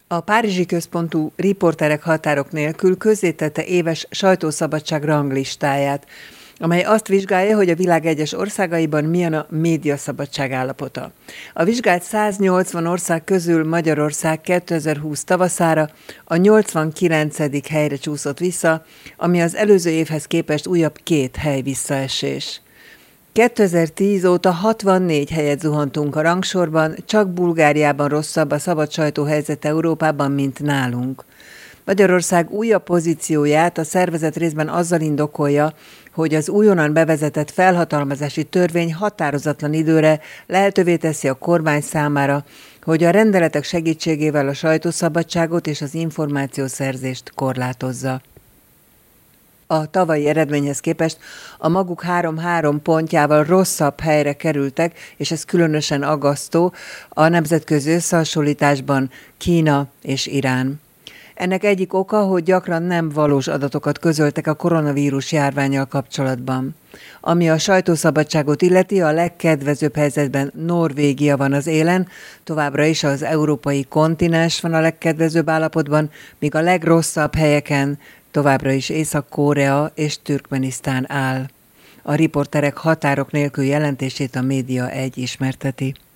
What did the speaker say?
A párizsi központú Riporterek határok nélkül közzétette éves sajtószabadság ranglistáját, amely azt vizsgálja, hogy a világ egyes országaiban milyen a médiaszabadság állapota. A vizsgált 180 ország közül Magyarország 2020 tavaszára a 89. helyre csúszott vissza, ami az előző évhez képest újabb 2 hely visszaesés. 2010 óta 64 helyet zuhantunk a rangsorban, csak Bulgáriában rosszabb a szabad sajtó helyzet Európában, mint nálunk. Magyarország újabb pozícióját a szervezet részben azzal indokolja, hogy az újonnan bevezetett felhatalmazási törvény határozatlan időre lehetővé teszi a kormány számára, hogy a rendeletek segítségével a sajtószabadságot és az információszerzést korlátozza. A tavalyi eredményhez képest a maguk 3-3 pontjával rosszabb helyre kerültek, és ez különösen aggasztó a nemzetközi összehasonlításban Kína és Irán. Ennek egyik oka, hogy gyakran nem valós adatokat közöltek a koronavírus járvánnyal kapcsolatban. Ami a sajtószabadságot illeti, a legkedvezőbb helyzetben Norvégia van az élen, továbbra is az európai kontinens van a legkedvezőbb állapotban, míg a legrosszabb helyeken továbbra is Észak-Korea és Türkmenisztán áll. A Riporterek határok nélkül jelentését a Média 1 ismerteti.